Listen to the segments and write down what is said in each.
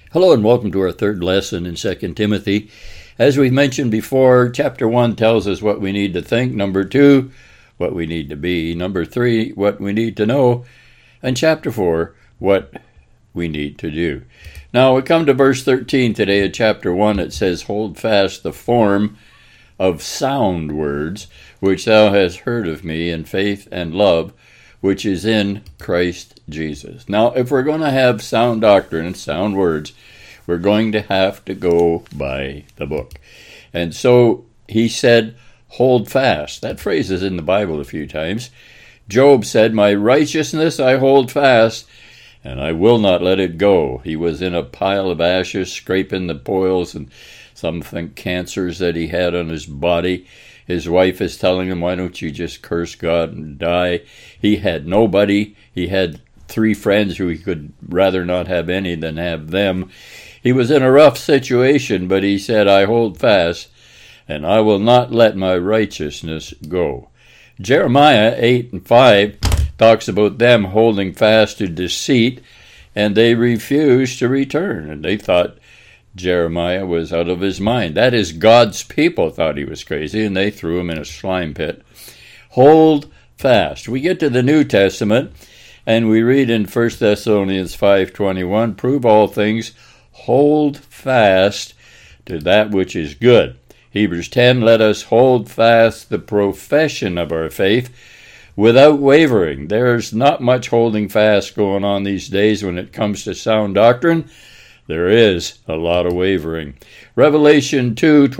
Hello and welcome to our third lesson in 2 Timothy. As we've mentioned before, chapter 1 tells us what we need to think. Number 2, what we need to be. Number 3, what we need to know. And chapter 4, what we need to do. Now we come to verse 13 today of chapter 1. It says, "Hold fast the form of sound words, which thou hast heard of me in faith and love, which is in Christ Jesus." Now, if we're going to have sound doctrine and sound words, we're going to have to go by the book. And so he said, hold fast. That phrase is in the Bible a few times. Job said, "My righteousness I hold fast, and I will not let it go." He was in a pile of ashes, scraping the boils and some think cancers that he had on his body. His wife is telling him, "Why don't you just curse God and die?" He had nobody. He had 3 friends who he could rather not have any than have them. He was in a rough situation, but he said, "I hold fast, and I will not let my righteousness go." Jeremiah 8:5 talks about them holding fast to deceit, and they refused to return, and they thought Jeremiah was out of his mind. That is, God's people thought he was crazy, and they threw him in a slime pit. Hold fast. We get to the New Testament, and we read in 1 Thessalonians 5:21, "Prove all things, hold fast to that which is good." Hebrews 10, "Let us hold fast the profession of our faith without wavering." There's not much holding fast going on these days when it comes to sound doctrine. There is a lot of wavering. Revelation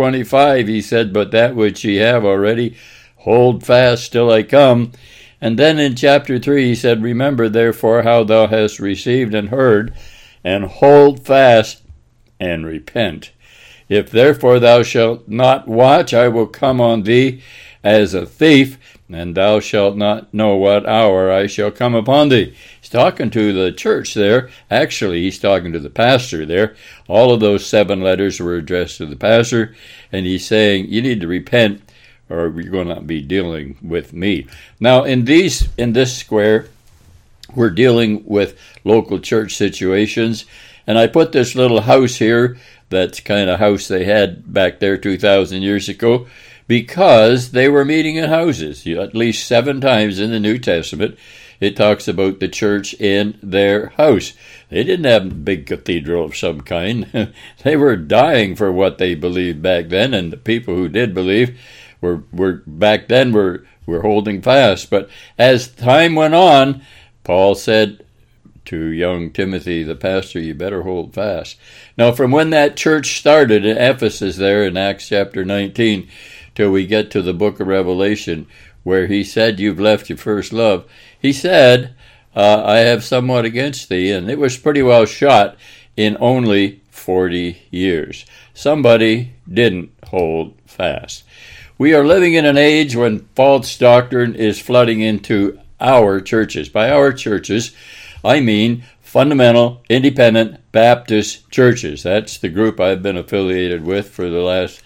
2:25, he said, "But that which ye have already, hold fast till I come." And then in chapter 3, he said, "Remember therefore how thou hast received and heard, and hold fast and repent. If therefore thou shalt not watch, I will come on thee as a thief, and thou shalt not know what hour I shall come upon thee." He's talking to the church there. Actually, he's talking to the pastor there. All of those 7 letters were addressed to the pastor, and he's saying, you need to repent, or you're going to be dealing with me. Now, in this square, we're dealing with local church situations, and I put this little house here, that's kind of house they had back there 2,000 years ago, because they were meeting in houses. At least 7 times in the New Testament, it talks about the church in their house. They didn't have a big cathedral of some kind. They were dying for what they believed back then, and the people who did believe were back then were holding fast. But as time went on, Paul said to young Timothy, the pastor, you better hold fast. Now, from when that church started in Ephesus there in Acts chapter 19, till we get to the book of Revelation, where he said, "You've left your first love," he said, "I have somewhat against thee," and it was pretty well shot in only 40 years. Somebody didn't hold fast. We are living in an age when false doctrine is flooding into our churches. By our churches, I mean fundamental, independent Baptist churches. That's the group I've been affiliated with for the last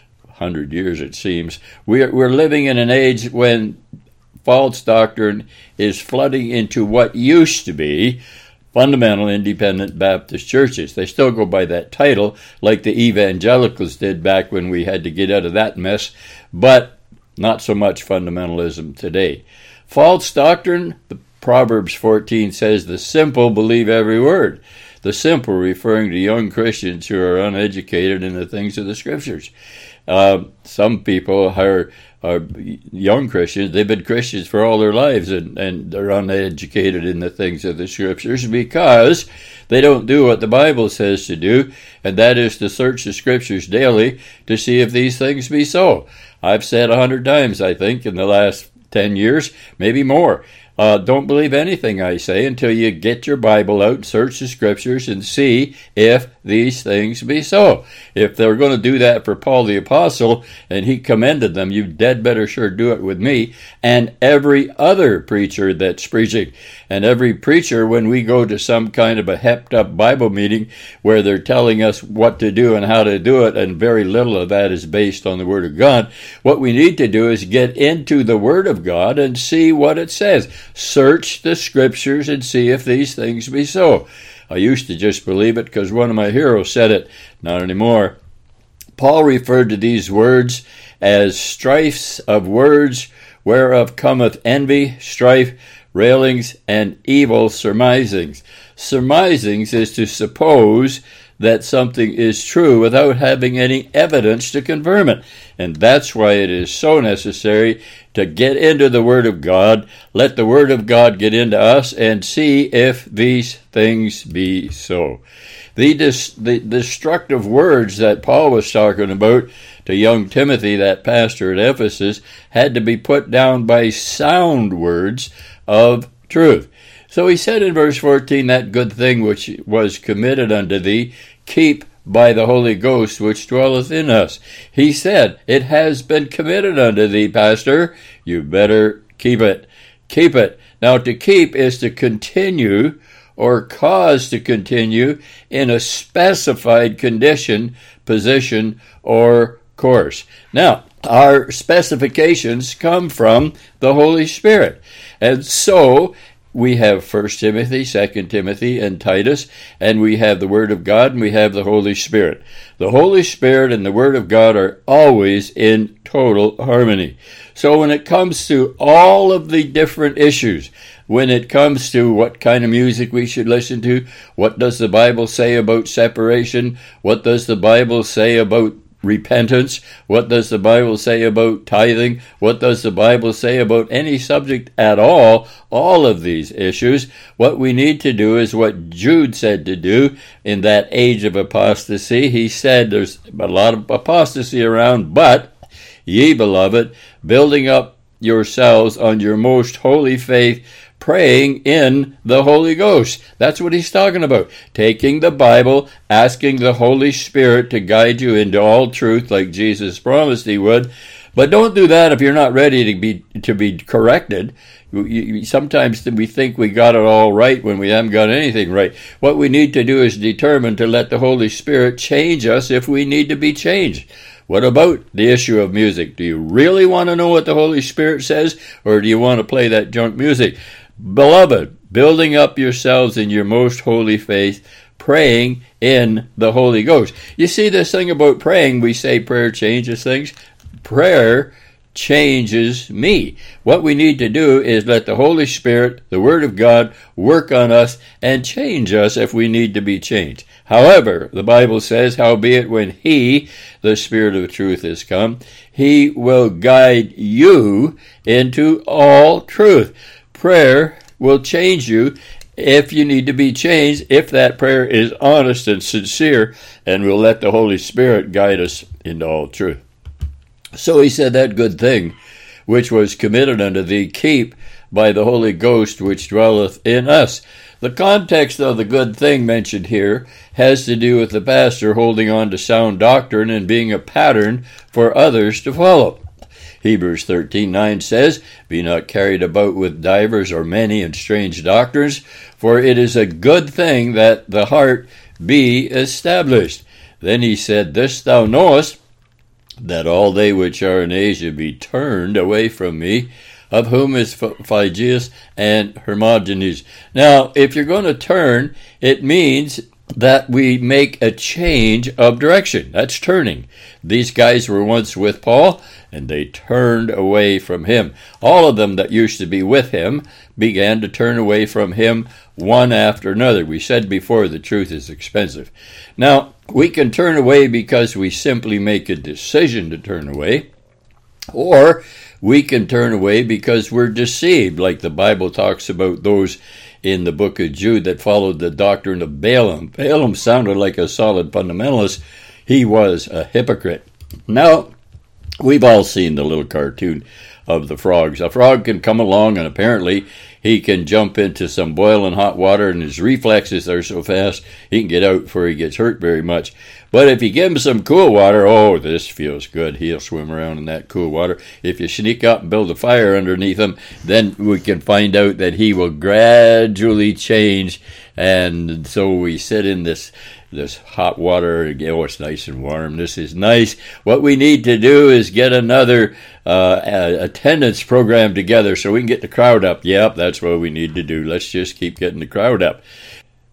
100 years, it seems. We're living in an age when false doctrine is flooding into what used to be fundamental independent Baptist churches. They still go by that title, like the evangelicals did back when we had to get out of that mess, but not so much fundamentalism today. False doctrine, the Proverbs 14 says, "The simple believe every word." The simple referring to young Christians who are uneducated in the things of the Scriptures. Some people are young Christians. They've been Christians for all their lives, and they're uneducated in the things of the Scriptures because they don't do what the Bible says to do, and that is to search the Scriptures daily to see if these things be so. I've said 100 times, I think, in the last 10 years, maybe more. Don't believe anything I say until you get your Bible out, search the Scriptures, and see if these things be so. If they're going to do that for Paul the Apostle, and he commended them, you dead better sure do it with me and every other preacher that's preaching. And every preacher, when we go to some kind of a hepped-up Bible meeting where they're telling us what to do and how to do it, and very little of that is based on the Word of God, what we need to do is get into the Word of God and see what it says. Search the Scriptures and see if these things be so. I used to just believe it because one of my heroes said it. Not anymore. Paul referred to these words as strifes of words, whereof cometh envy, strife, railings, and evil surmisings. Surmisings is to suppose that something is true without having any evidence to confirm it. And that's why it is so necessary to get into the Word of God, let the Word of God get into us, and see if these things be so. The destructive words that Paul was talking about to young Timothy, that pastor at Ephesus, had to be put down by sound words of truth. So he said in verse 14, that good thing which was committed unto thee, keep by the Holy Ghost which dwelleth in us. He said, it has been committed unto thee, pastor. You better keep it. Keep it. Now, to keep is to continue or cause to continue in a specified condition, position, or course. Now, our specifications come from the Holy Spirit. And so we have 1 Timothy, 2 Timothy, and Titus, and we have the Word of God, and we have the Holy Spirit. The Holy Spirit and the Word of God are always in total harmony. So when it comes to all of the different issues, when it comes to what kind of music we should listen to, what does the Bible say about separation, what does the Bible say about repentance, what does the Bible say about tithing, what does the Bible say about any subject at all of these issues, what we need to do is what Jude said to do in that age of apostasy. He said there's a lot of apostasy around, but ye, beloved, building up yourselves on your most holy faith, praying in the Holy Ghost. That's what he's talking about. Taking the Bible, asking the Holy Spirit to guide you into all truth like Jesus promised he would. But don't do that if you're not ready to be corrected. Sometimes we think we got it all right when we haven't got anything right. What we need to do is determine to let the Holy Spirit change us if we need to be changed. What about the issue of music? Do you really want to know what the Holy Spirit says, or do you want to play that junk music? Beloved, building up yourselves in your most holy faith, praying in the Holy Ghost. You see this thing about praying, we say prayer changes things. Prayer changes me. What we need to do is let the Holy Spirit, the Word of God, work on us and change us if we need to be changed. However, the Bible says, howbeit when He, the Spirit of truth, is come, He will guide you into all truth. Prayer will change you if you need to be changed, if that prayer is honest and sincere, and will let the Holy Spirit guide us into all truth. So he said, that good thing which was committed unto thee, keep by the Holy Ghost which dwelleth in us. The context of the good thing mentioned here has to do with the pastor holding on to sound doctrine and being a pattern for others to follow. Hebrews 13:9 says, be not carried about with divers or many and strange doctrines, for it is a good thing that the heart be established. Then he said, this thou knowest, that all they which are in Asia be turned away from me, of whom is Phygeus and Hermogenes. Now, if you're going to turn, it means that we make a change of direction. That's turning. These guys were once with Paul, and they turned away from him. All of them that used to be with him began to turn away from him one after another. We said before, the truth is expensive. Now, we can turn away because we simply make a decision to turn away, or we can turn away because we're deceived, like the Bible talks about those in the book of Jude that followed the doctrine of Balaam. Balaam sounded like a solid fundamentalist. He was a hypocrite. Now, we've all seen the little cartoon of the frogs. A frog can come along and apparently he can jump into some boiling hot water, and his reflexes are so fast he can get out before he gets hurt very much. But if you give him some cool water, oh, this feels good. He'll swim around in that cool water. If you sneak up and build a fire underneath him, then we can find out that he will gradually change. And so we sit in this hot water. Oh, it's nice and warm. This is nice. What we need to do is get another attendance program together so we can get the crowd up. Yep, that's what we need to do. Let's just keep getting the crowd up.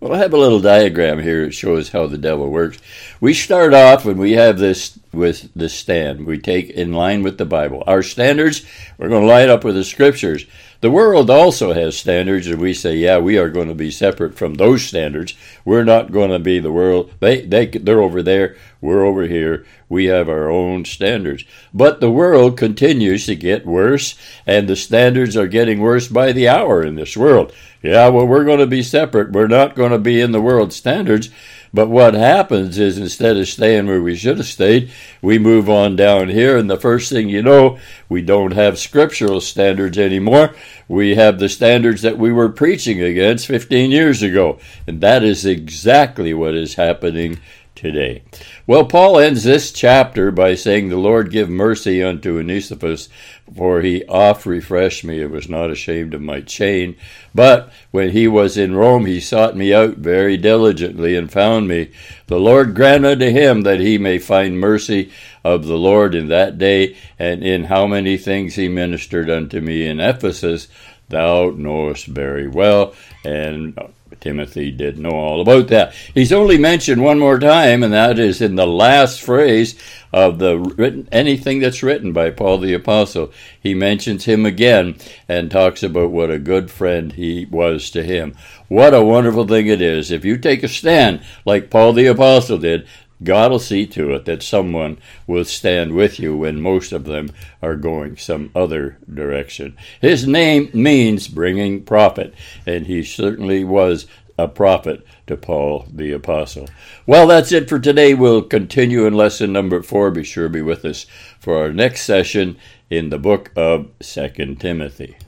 Well, I have a little diagram here that shows how the devil works. We start off when we have this with the stand. We take in line with the Bible. Our standards, we're going to line up with the Scriptures. The world also has standards, and we say, yeah, we are going to be separate from those standards. We're not going to be the world. They're over there. We're over here. We have our own standards. But the world continues to get worse, and the standards are getting worse by the hour in this world. Yeah, well, we're going to be separate. We're not going to be in the world standards. But what happens is instead of staying where we should have stayed, we move on down here, and the first thing you know, we don't have scriptural standards anymore. We have the standards that we were preaching against 15 years ago, and that is exactly what is happening today. Well, Paul ends this chapter by saying, "The Lord give mercy unto Onesiphorus, for he oft refreshed me, and was not ashamed of my chain. But when he was in Rome, he sought me out very diligently, and found me. The Lord grant unto him that he may find mercy of the Lord in that day, and in how many things he ministered unto me in Ephesus, thou knowest very well." And Timothy did know all about that. He's only mentioned one more time, and that is in the last phrase of anything that's written by Paul the Apostle. He mentions him again and talks about what a good friend he was to him. What a wonderful thing it is. If you take a stand like Paul the Apostle did, God will see to it that someone will stand with you when most of them are going some other direction. His name means bringing profit, and he certainly was a prophet to Paul the Apostle. Well, that's it for today. We'll continue in lesson number 4. Be sure to be with us for our next session in the book of 2 Timothy.